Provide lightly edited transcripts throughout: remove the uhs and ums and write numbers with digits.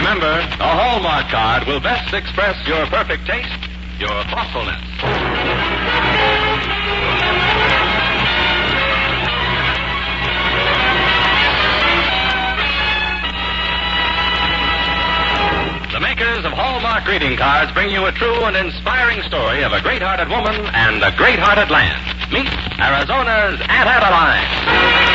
Remember, a Hallmark card will best express your perfect taste, your thoughtfulness. The makers of Hallmark greeting cards bring you a true and inspiring story of a great-hearted woman and a great-hearted land. Meet Arizona's Aunt Adeline.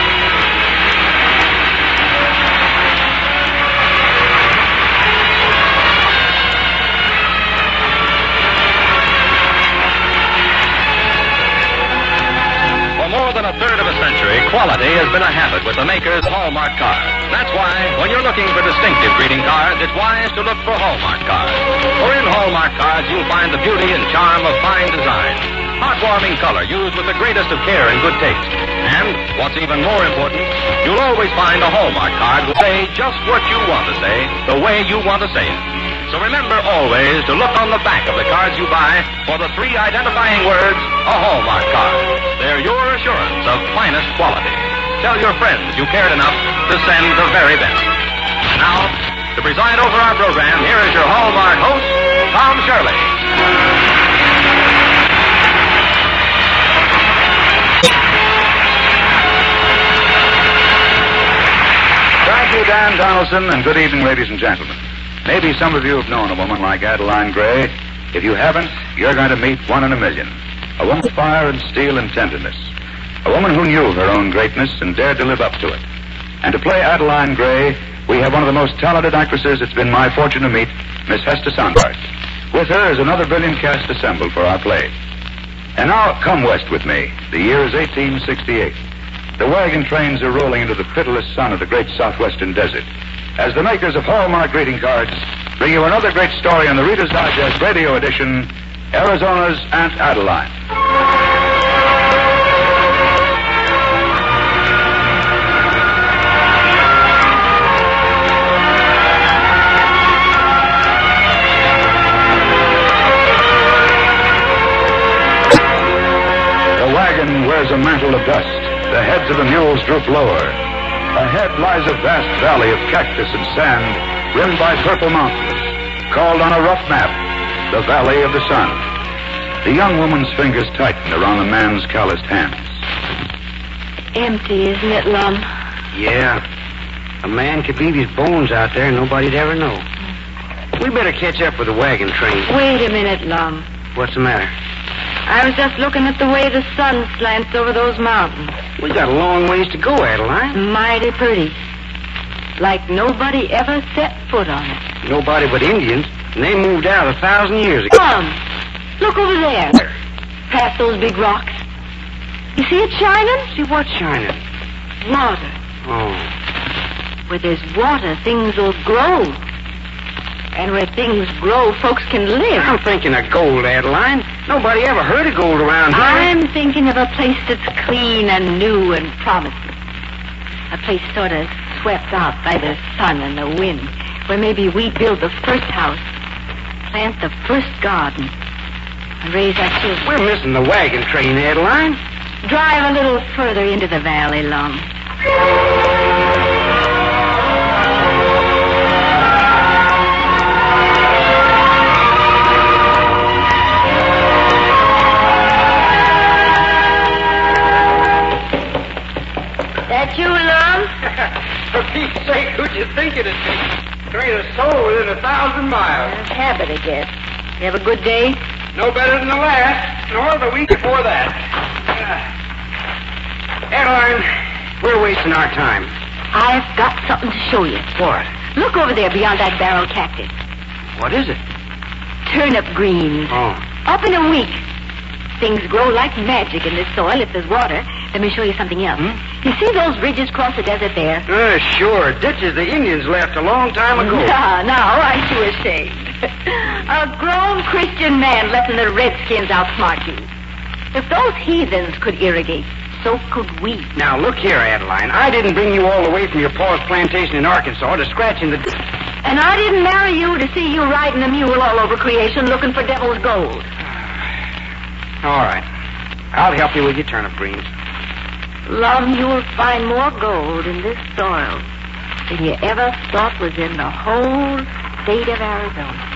For more than a third of a century, quality has been a habit with the makers of Hallmark cards. That's why, when you're looking for distinctive greeting cards, it's wise to look for Hallmark cards. For in Hallmark cards, you'll find the beauty and charm of fine design, heartwarming color used with the greatest of care and good taste. And, what's even more important, you'll always find a Hallmark card will say just what you want to say, the way you want to say it. So remember always to look on the back of the cards you buy for the 3 identifying words, a Hallmark card. They're your assurance of finest quality. Tell your friends you cared enough to send the very best. Now, to preside over our program, here is your Hallmark host, Tom Shirley. Thank you, Dan Donaldson, and good evening, ladies and gentlemen. Maybe some of you have known a woman like Adeline Gray. If you haven't, you're going to meet one in a million. A woman of fire and steel and tenderness. A woman who knew her own greatness and dared to live up to it. And to play Adeline Gray, we have one of the most talented actresses it's been my fortune to meet, Miss Hester Songbart. With her is another brilliant cast assembled for our play. And now, come west with me. The year is 1868. The wagon trains are rolling into the pitiless sun of the great southwestern desert, as the makers of Hallmark greeting cards bring you another great story in the Reader's Digest radio edition, Arizona's Aunt Adeline. The wagon wears a mantle of dust. The heads of the mules droop lower. Ahead lies a vast valley of cactus and sand, rimmed by purple mountains, called on a rough map, the Valley of the Sun. The young woman's fingers tighten around the man's calloused hands. Empty, isn't it, Lum? Yeah. A man could leave his bones out there and nobody'd ever know. We better catch up with the wagon train. Wait a minute, Lum. What's the matter? I was just looking at the way the sun slants over those mountains. We got a long ways to go, Adeline. Mighty pretty. Like nobody ever set foot on it. Nobody but Indians, and they moved out 1,000 years ago. Come, look over there. Past those big rocks. You see it shining? See what's shining? Water. Oh. Where there's water, things will grow. And where things grow, folks can live. I'm thinking of gold, Adeline. Nobody ever heard of gold around here. I'm thinking of a place that's clean and new and promising. A place sort of swept out by the sun and the wind, where maybe we build the first house, plant the first garden, and raise our children. We're missing the wagon train, Adeline. Drive a little further into the valley, Lum. That you, Lum? For Pete's sake, who'd you think it'd be? Train a soul within 1,000 miles. Habit, I guess. You have a good day? No better than the last, nor the week before that. Adeline, we're wasting our time. I've got something to show you. What? Look over there beyond that barrel cactus. What is it? Turnip greens. Oh. Up in a week. Things grow like magic in this soil if there's water. Let me show you something else. You see those ridges across the desert there? Sure. Ditches the Indians left a long time ago. Now, aren't you ashamed? A grown Christian man letting the redskins outsmart you. If those heathens could irrigate, so could we. Now, look here, Adeline. I didn't bring you all the way from your pa's plantation in Arkansas to scratch in the... And I didn't marry you to see you riding a mule all over creation looking for devil's gold. All right. I'll help you with your turnip greens. Lum, you'll find more gold in this soil than you ever thought was in the whole state of Arizona.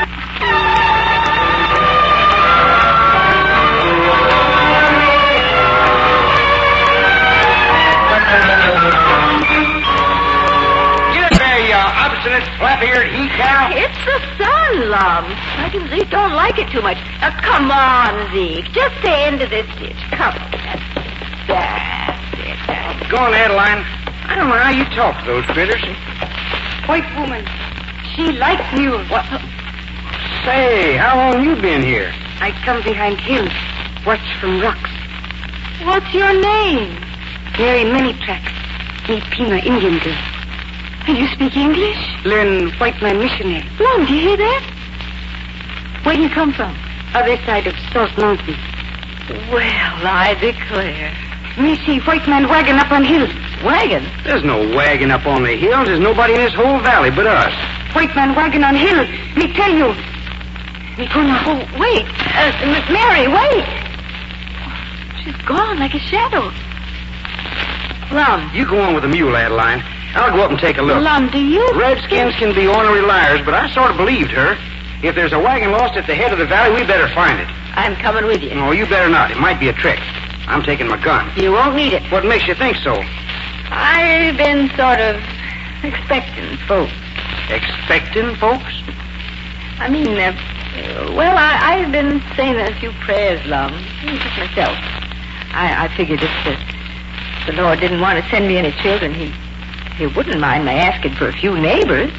Get there, you obstinate, flap-eared he-cow. It's the sun, Lum. I can Zeke don't like it too much. Now, come on, Zeke. Just stay into this ditch. Come. That's it. Go on, Adeline. I don't know how you talk to those critters. White woman. She likes mules. What? Say, how long you been here? I come behind hills, watch from rocks. What's your name? Mary many tracks. Me Pima Indian girl. And you speak English? Learn white man missionary. Lum, do you hear that? Where do you come from? Other side of South Mountain. Well, I declare. Me see white man wagon up on hills. Wagon? There's no wagon up on the hills. There's nobody in this whole valley but us. White man wagon on hill. Me tell you. Me gonna... Oh, wait. Mary, wait. She's gone like a shadow. Lum. You go on with the mule, Adeline. I'll go up and take a look. Lum, do you... Redskins can be ornery liars, but I sort of believed her. If there's a wagon lost at the head of the valley, we better find it. I'm coming with you. No, you better not. It might be a trick. I'm taking my gun. You won't need it. What makes you think so? I've been sort of expecting folks. Expecting folks? I mean, I've been saying a few prayers, Lum. Just myself. I figured if the Lord didn't want to send me any children, he wouldn't mind my asking for a few neighbors.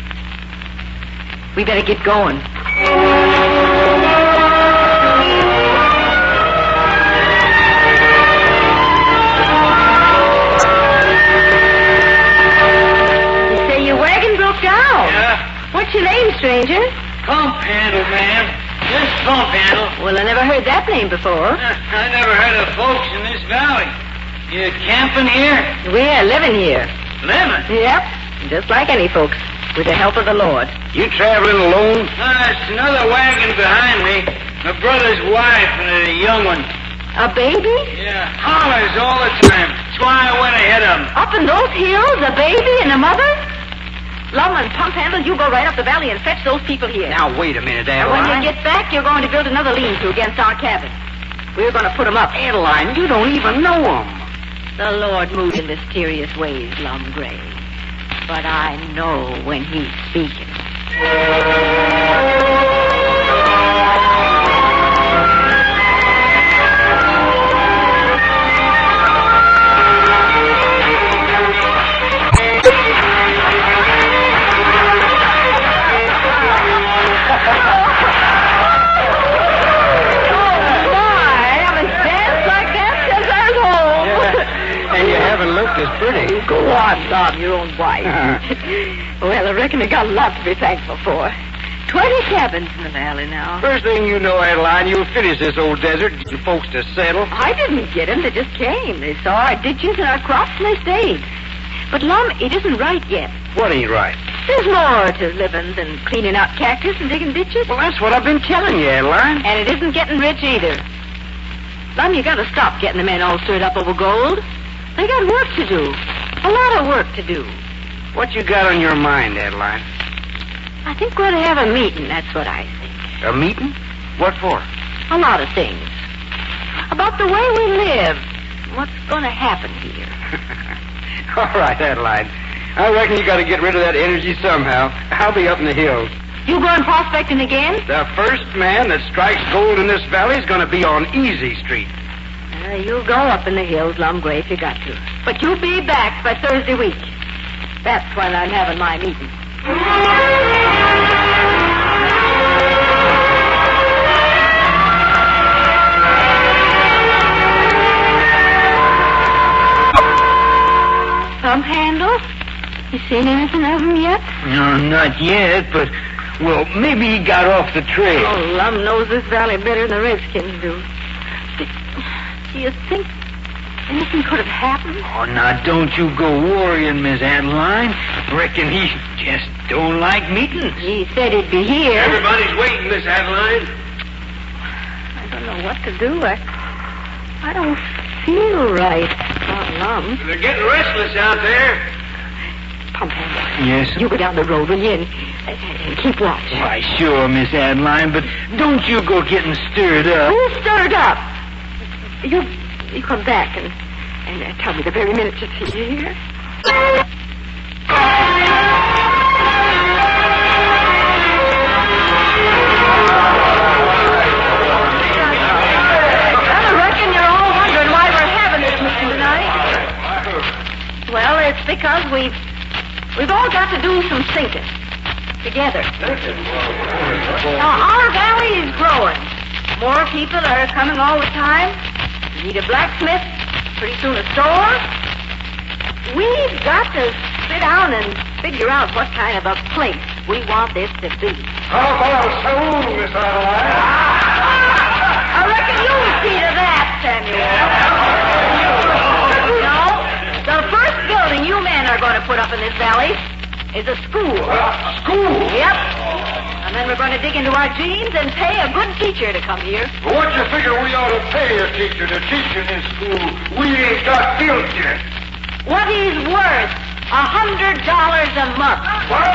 We better get going. You say your wagon broke down? Yeah. What's your name, stranger? Pump handle, ma'am. Just pump handle. Well, I never heard that name before. I never heard of folks in this valley. You camping here? We're living here. Living? Yep, just like any folks, with the help of the Lord. You traveling alone? It's another wagon behind me. My brother's wife and a young one. A baby? Yeah, hollers all the time. That's why I went ahead of them. Up in those hills, a baby and a mother? Lum and Pump Handle, you go right up the valley and fetch those people here. Now, wait a minute, And Adeline. when you get back, you're going to build another lean-to against our cabin. We're going to put them up. Adeline, you don't even know them. The Lord moves in mysterious ways, Lum Gray. But I know when he's speaking. Is pretty. Go on, Lum, your own wife. Well, I reckon I got a lot to be thankful for. 20 cabins in the valley now. First thing you know, Adeline, you'll finish this old desert, getting folks to settle. I didn't get them. They just came. They saw our ditches and our crops, and they stayed. But, Lum, it isn't right yet. What ain't right? There's more to living than cleaning out cactus and digging ditches. Well, that's what I've been telling you, Adeline. And it isn't getting rich either. Lum, you gotta stop getting the men all stirred up over gold. They got work to do. A lot of work to do. What you got on your mind, Adeline? I think we're to have a meeting, that's what I think. A meeting? What for? A lot of things. About the way we live. What's going to happen here. All right, Adeline. I reckon you got to get rid of that energy somehow. I'll be up in the hills. You going prospecting again? The first man that strikes gold in this valley is going to be on Easy Street. You'll go up in the hills, Lum Gray, if you got to. But you'll be back by Thursday week. That's when I'm having my meeting. Pump Handle? You seen anything of him yet? No, not yet, but, well, maybe he got off the trail. Oh, Lum knows this valley better than the Redskins do. Do you think anything could have happened? Oh, now, don't you go worrying, Miss Adeline. Reckon he just don't like meetings. He said he'd be here. Everybody's waiting, Miss Adeline. I don't know what to do. I don't feel right. Oh, Lum. They're getting restless out there. Pump handle. Yes? You go down the road, will you, and keep watch. Why, sure, Miss Adeline, but don't you go getting stirred up. Who's stirred up? You come back and tell me the very minute you see you here. Well, it's because we've all got to do some thinking together. Now, our valley is growing. More people are coming all the time. We need a blacksmith, pretty soon a store. We've got to sit down and figure out what kind of a place we want this to be. How about a saloon, Miss Adeline? I reckon you'll see to that, Samuel. The first building you men are going to put up in this valley is a school. School? Yep. And then we're going to dig into our jeans and pay a good teacher to come here. Well, what do you figure we ought to pay a teacher to teach in this school? We ain't got built yet. What he's worth, $100 a month.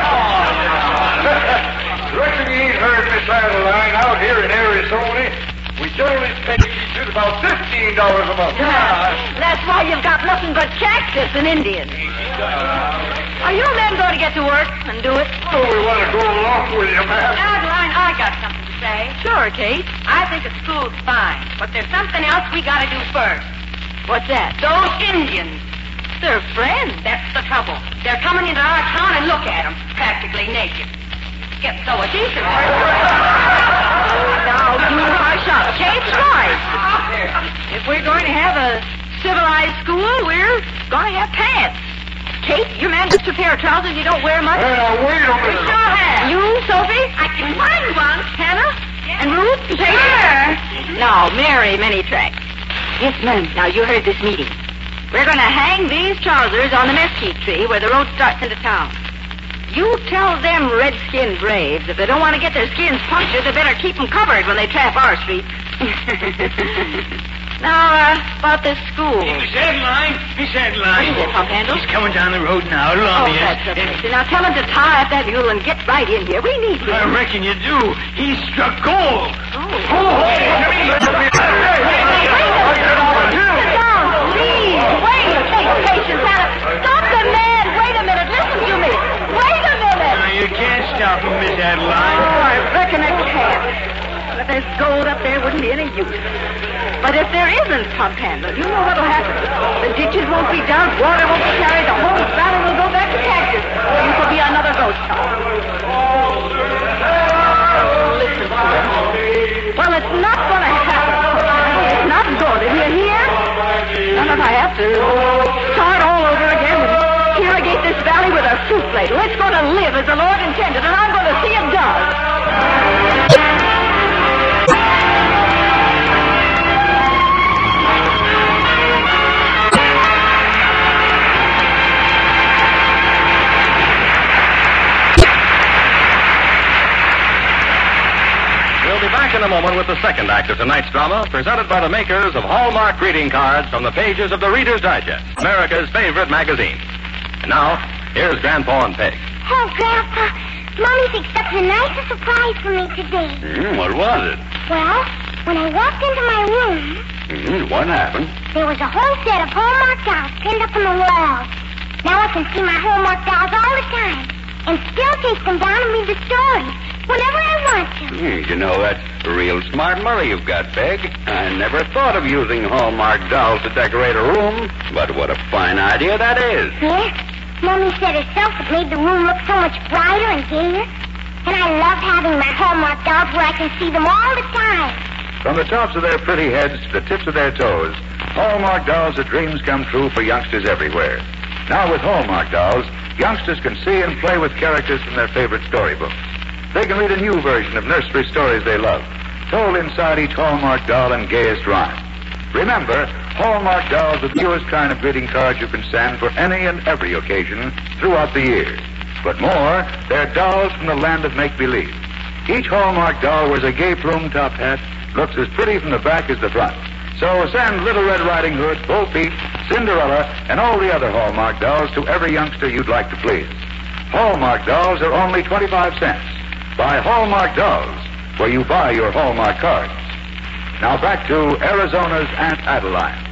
Reckon you ain't heard, Miss Adeline. Out here in Arizona, we generally pay teachers about $15 a month. That's why you've got nothing but Cactus and Indians. Are you men going to get to work and do it? Oh, we want to go along with you, ma'am. Adeline, I got something to say. Sure, Kate. I think a school's fine, but there's something else we got to do first. What's that? Those Indians. They're friends. That's the trouble. They're coming into our town and look at them, practically naked. Get so decent. Now, you hush up. Kate's right. If we're going to have a civilized school, we're going to have pants. Kate, you managed a pair of trousers you don't wear much? Now, wait a minute. Sure have. You, Sophie? I can find one. Hannah? And Ruth? And Kate? Sure. Now, Mary Manytracks. Yes, ma'am. Now, you heard this meeting. We're going to hang these trousers on the mesquite tree where the road starts into town. You tell them redskin braves if they don't want to get their skins punctured, they better keep them covered when they tramp our streets. Now, about this school. Miss Adeline. What is it, Pump Handle? He's coming down the road now, along here. That's okay. Now, tell him to tie up that mule and get right in here. We need I him. reckon you do. He struck gold. Sit down, please. Wait. Take patience, Hannah. Stop the man. Wait a minute. Listen to me. Wait a minute. Now, you can't stop him, Miss Adeline. Oh, I reckon I can. But there's gold up there wouldn't be any use. But if there isn't, Pump Handle, you know what'll happen. The ditches won't be dug, water won't be carried, the whole valley will go back to Cactus. This will be another ghost town. Listen to me. Well, it's not going to happen. It's not good. If you're here, none of I have to start all over again and irrigate this valley with a soup ladle. It's going to live as the Lord intended, and I'm going to see it done. We'll be back in a moment with the second act of tonight's drama, presented by the makers of Hallmark greeting cards from the pages of the Reader's Digest, America's favorite magazine. And now, here's Grandpa and Peg. Oh, Grandpa, Mommy fixed up the nicest surprise for me today. What was it? Well, when I walked into my room, What happened? there was a whole set of Hallmark dolls pinned up on the wall. Now I can see my Hallmark dolls all the time and still take them down and read the stories whenever I want to. You know, that's real smart money you've got, Peg. I never thought of using Hallmark dolls to decorate a room, but what a fine idea that is. Yes, Mommy said herself it made the room look so much brighter and gayer. And I love having my Hallmark dolls where I can see them all the time. From the tops of their pretty heads to the tips of their toes, Hallmark dolls are dreams come true for youngsters everywhere. Now with Hallmark dolls, youngsters can see and play with characters from their favorite storybooks. They can read a new version of nursery stories they love, told inside each Hallmark doll in gayest rhyme. Remember, Hallmark dolls are the newest kind of greeting cards you can send for any and every occasion throughout the year. But more, they're dolls from the land of make-believe. Each Hallmark doll wears a gay plume top hat, looks as pretty from the back as the front. So send Little Red Riding Hood, Bo Peep, Cinderella, and all the other Hallmark dolls to every youngster you'd like to please. Hallmark dolls are only 25 cents. Buy Hallmark dolls where you buy your Hallmark cards. Now back to Arizona's Aunt Adeline.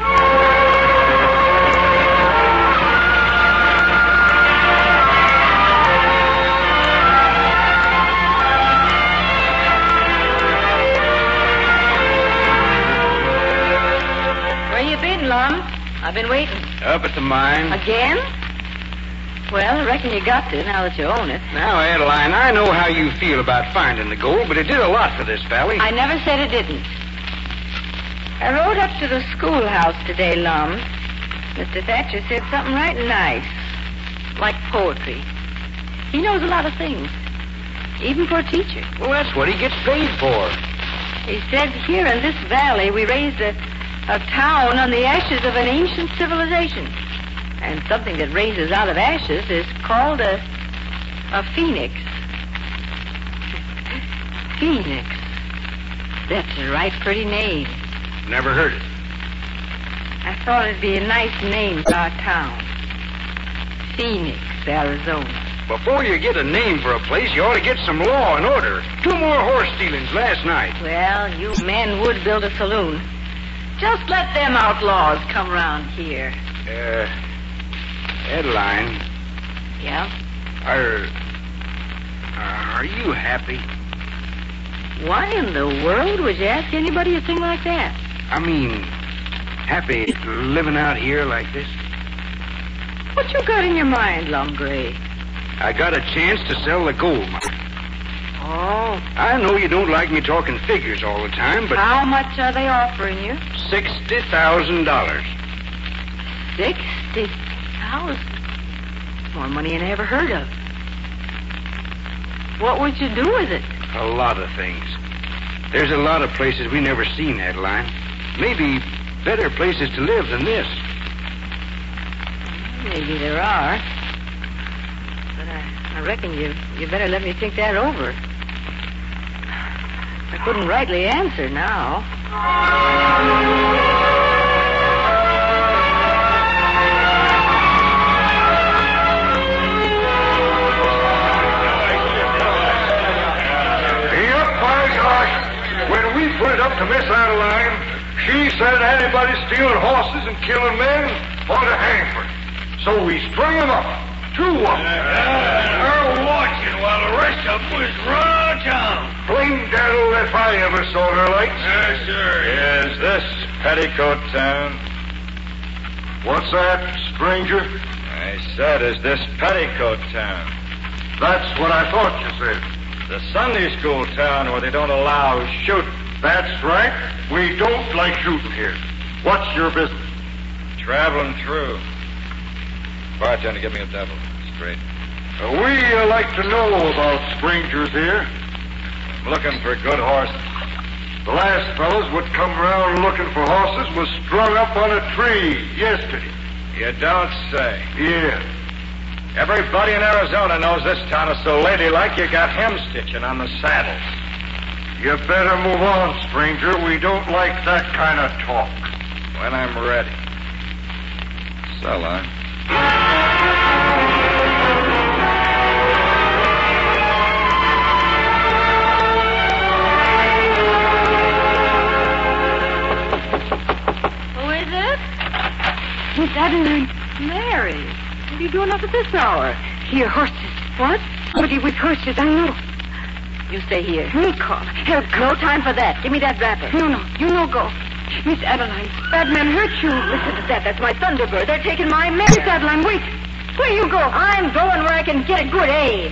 Where you been, Lum? I've been waiting. Up at the mine. Again? Well, I reckon you got to now that you own it. Now, Adeline, I know how you feel about finding the gold, but it did a lot for this valley. I never said it didn't. I rode up to the schoolhouse today, Lum. Mr. Thatcher said something right nice, like poetry. He knows a lot of things, even for a teacher. Well, that's what he gets paid for. He said here in this valley we raised a town on the ashes of an ancient civilization. And something that raises out of ashes is called a phoenix. Phoenix. That's a right pretty name. Never heard it. I thought it'd be a nice name for our town. Phoenix, Arizona. Before you get a name for a place, you ought to get some law and order. 2 more horse stealings last night. Well, you men would build a saloon. Just let them outlaws come round here. Adeline. Yeah? Are you happy? Why in the world would you ask anybody a thing like that? I mean, happy living out here like this? What you got in your mind, Lum Gray? I got a chance to sell the gold mine. Oh. I know you don't like me talking figures all the time, but... How much are they offering you? $60,000. 60,000? More money than I ever heard of. What would you do with it? A lot of things. There's a lot of places we never seen, Adeline. Maybe better places to live than this. Maybe there are. But I reckon you better let me think that over. I couldn't rightly answer now. When we put it up to Miss Adeline, she said anybody stealing horses and killing men ought to hang for it. So we strung them up. 2 of them. Her watching while the rest of them was run out of town. Plain devil if I ever saw her like. Yes, sir. Is this Petticoat Town? What's that, stranger? I said, is this Petticoat Town? That's what I thought you said. The Sunday school town where they don't allow shooting. That's right. We don't like shooting here. What's your business? Traveling through. Bartender, give me a double. Straight. We like to know about strangers here. I'm looking for good horses. The last fellows would come around looking for horses was strung up on a tree yesterday. You don't say. Yeah. Everybody in Arizona knows this town is so ladylike you got hem-stitching on the saddles. You better move on, stranger. We don't like that kind of talk. When I'm ready. So long. Who is it? Miss Adeline. Mary. What are you doing up at this hour? Here, horses. What? Somebody with horses, I know. You stay here. Me call. Help come. No time for that. Give me that wrapper. No. You no go. Miss Adeline, bad man hurt you. Listen to that. That's my Thunderbird. They're taking my mare. Miss Adeline, wait. Where you go? I'm going where I can get a good aim.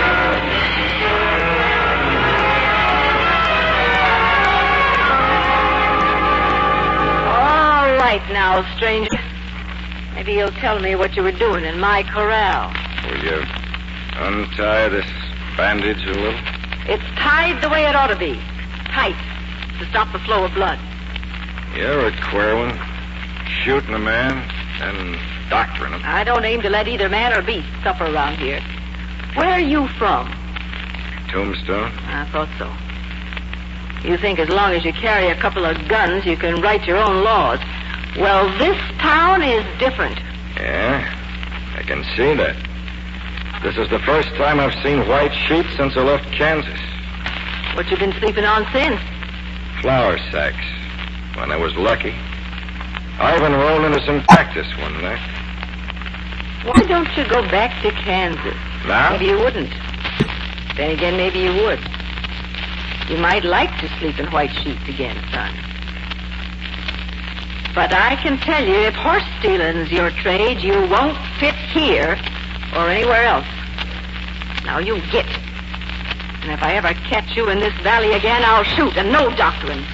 All right now, stranger. Maybe you'll tell me what you were doing in my corral. Will you untie this bandage a little? It's tied the way it ought to be. Tight. To stop the flow of blood. You're a queer one. Shooting a man and doctoring him. I don't aim to let either man or beast suffer around here. Where are you from? Tombstone? I thought so. You think as long as you carry a couple of guns, you can write your own laws. Well, this town is different. Yeah, I can see that. This is the first time I've seen white sheets since I left Kansas. What you been sleeping on since? Flour sacks, when I was lucky. I even rolled into some cactus one night. Why don't you go back to Kansas? Now? Maybe you wouldn't. Then again, maybe you would. You might like to sleep in white sheets again, son. But I can tell you, if horse stealing's your trade, you won't fit here or anywhere else. Now you get. And if I ever catch you in this valley again, I'll shoot, and no doctoring.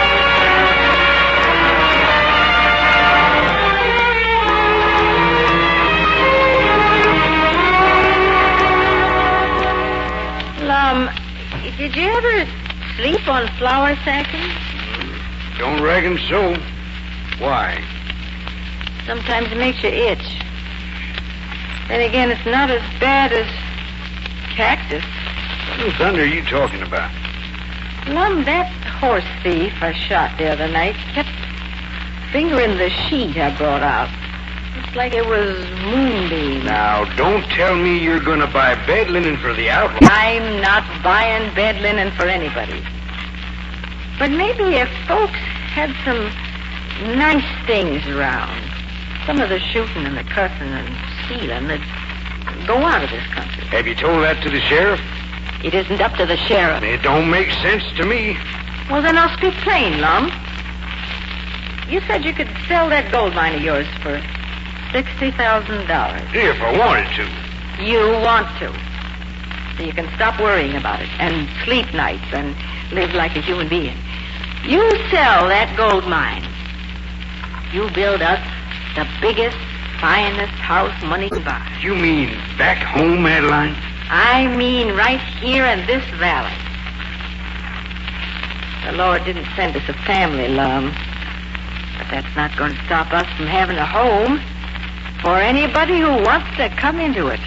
Did you ever sleep on flour sacking? Don't reckon so. Why? Sometimes it makes you itch. Then again, it's not as bad as cactus. What in thunder are you talking about? Lum, that horse thief I shot the other night kept fingering the sheet I brought out. It's like it was moonbeam. Now, don't tell me you're going to buy bed linen for the outlaw. I'm not buying bed linen for anybody. But maybe if folks had some nice things around, some of the shooting and the cussing and stealing that'd go out of this country. Have you told that to the sheriff? It isn't up to the sheriff. It don't make sense to me. Well, then I'll speak plain, Lum. You said you could sell that gold mine of yours for $60,000. If I wanted to. You want to. So you can stop worrying about it and sleep nights and live like a human being. You sell that gold mine. You build us the biggest, finest house money can buy. You mean back home, Adeline? I mean right here in this valley. The Lord didn't send us a family, Lum. But that's not going to stop us from having a home for anybody who wants to come into it.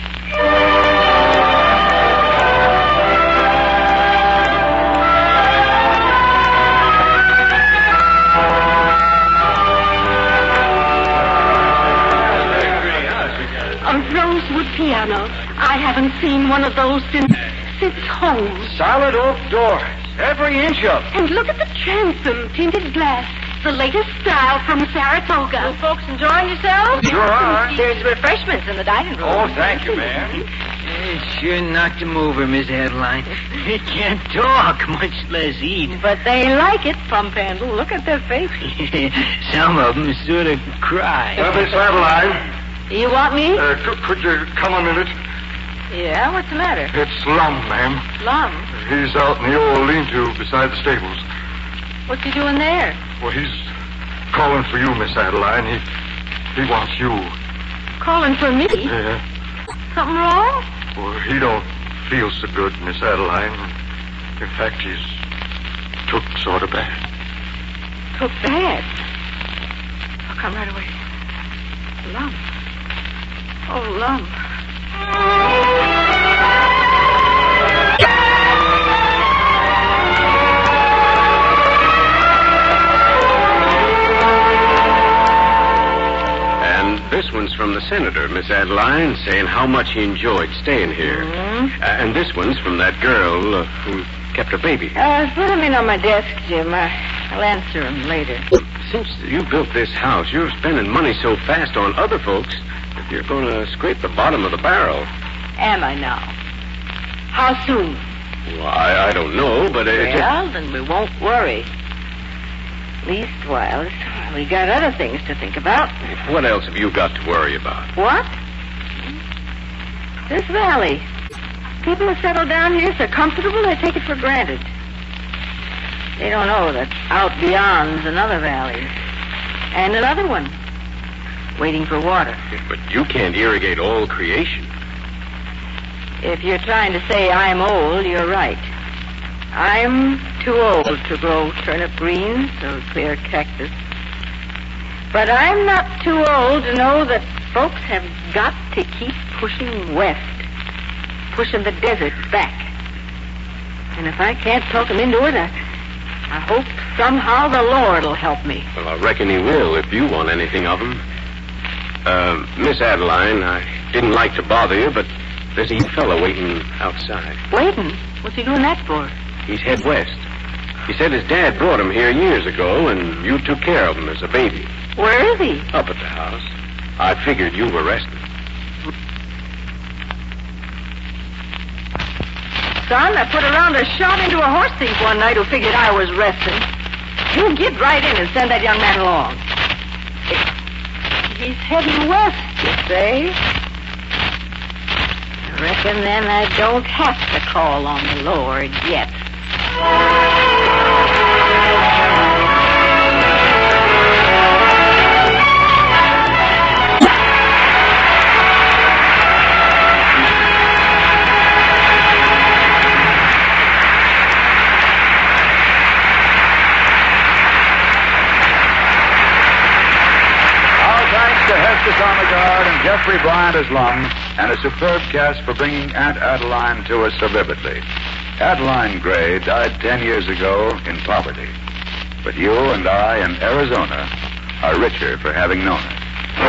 A rosewood piano. I haven't seen one of those since home. Solid oak doors, every inch of it. And look at the transom, tinted glass. The latest style from Saratoga. You folks enjoying yourselves? Sure are. There's refreshments in the dining room. Oh, thank you, ma'am. It sure knocked him over, Miss Adeline. He can't talk, much less eat. But they like it, Pump Handle. Look at their faces. Some of them sort of cry. Miss Adeline, You want me? could you come a minute? Yeah, what's the matter? It's Lum, ma'am. Lum. He's out in the old lean-to beside the stables. What's he doing there? Well, he's calling for you, Miss Adeline. He wants you. Calling for me? Yeah. Something wrong? Well, he don't feel so good, Miss Adeline. In fact, he's took sort of bad. Took bad. I'll come right away. Lum. Oh, Lum. This one's from the senator, Miss Adeline, saying how much he enjoyed staying here. Mm-hmm. And this one's from that girl who kept her baby. Put them in on my desk, Jim. I'll answer them later. Since you built this house, you're spending money so fast on other folks that you're going to scrape the bottom of the barrel. Am I now? How soon? Well, I don't know, but Well, then we won't worry. Leastwise, we got other things to think about. What else have you got to worry about? What? This valley. People have settled down here so comfortable they take it for granted. They don't know that out beyond's another valley. And another one. Waiting for water. But you can't irrigate all creation. If you're trying to say I'm old, you're right. I'm too old to grow turnip greens or clear cactus. But I'm not too old to know that folks have got to keep pushing west, pushing the desert back. And if I can't talk them into it, I hope somehow the Lord will help me. Well, I reckon he will if you want anything of him. Miss Adeline, I didn't like to bother you, but there's a fella waiting outside. Waiting? What's he doing that for? He's head west. He said his dad brought him here years ago, and you took care of him as a baby. Where is he? Up at the house. I figured you were resting. Son, I put around a shot into a horse thief one night who figured I was resting. You get right in and send that young man along. He's heading west, you say? I reckon then I don't have to call on the Lord yet. Sonnegaard and Jeffrey Bryant as Lum, and a superb cast for bringing Aunt Adeline to us so vividly. Adeline Gray died 10 years ago in poverty. But you and I in Arizona are richer for having known her.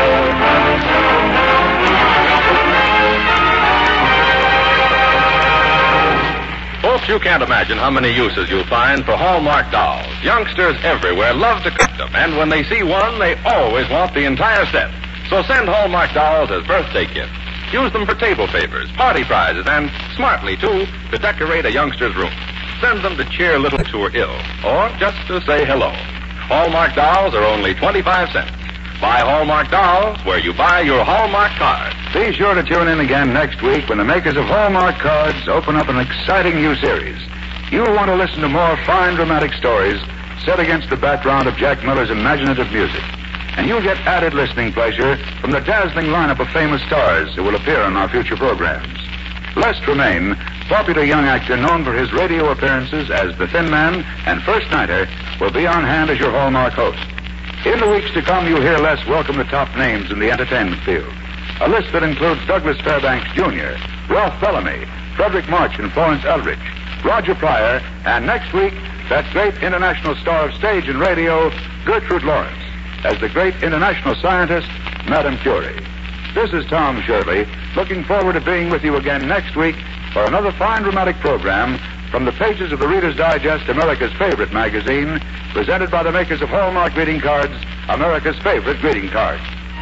Folks, you can't imagine how many uses you'll find for Hallmark dolls. Youngsters everywhere love to collect them, and when they see one, they always want the entire set. So send Hallmark dolls as birthday gifts. Use them for table favors, party prizes, and smartly, too, to decorate a youngster's room. Send them to cheer little who are ill, or just to say hello. Hallmark dolls are only 25 cents. Buy Hallmark dolls where you buy your Hallmark cards. Be sure to tune in again next week when the makers of Hallmark cards open up an exciting new series. You'll want to listen to more fine dramatic stories set against the background of Jack Miller's imaginative music. And you'll get added listening pleasure from the dazzling lineup of famous stars who will appear on our future programs. Les Tremaine, popular young actor known for his radio appearances as The Thin Man and First Nighter, will be on hand as your Hallmark host. In the weeks to come, you'll hear Les welcome the top names in the entertainment field. A list that includes Douglas Fairbanks Jr., Ralph Bellamy, Frederick March and Florence Eldridge, Roger Pryor, and next week, that great international star of stage and radio, Gertrude Lawrence, as the great international scientist, Madame Curie. This is Tom Shirley, looking forward to being with you again next week for another fine dramatic program from the pages of the Reader's Digest, America's favorite magazine, presented by the makers of Hallmark greeting cards, America's favorite greeting cards.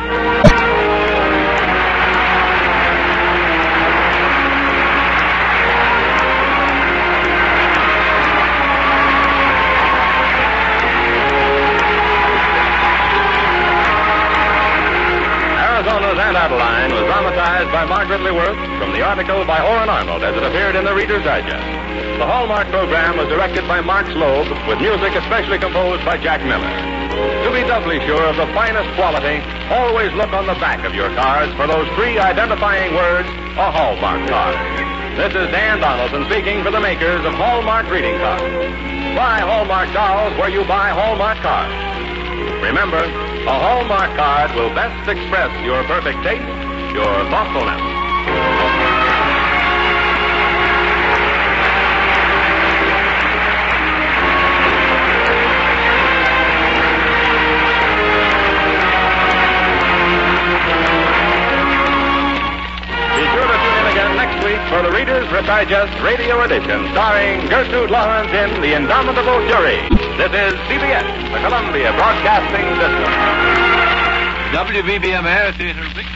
Aunt Adeline was dramatized by Margaret Leaworth from the article by Orrin Arnold as it appeared in the Reader's Digest. The Hallmark program was directed by Mark Slobe with music especially composed by Jack Miller. To be doubly sure of the finest quality, always look on the back of your cards for those three identifying words, a Hallmark card. This is Dan Donaldson speaking for the makers of Hallmark greeting cards. Buy Hallmark dolls where you buy Hallmark cards. Remember, a Hallmark card will best express your perfect taste, your thoughtfulness. Be sure to tune in again next week for the Reader's Digest Radio Edition, starring Gertrude Lawrence in The Indomitable Fury. This is CBS, the Columbia Broadcasting System. WBBM Air Theater.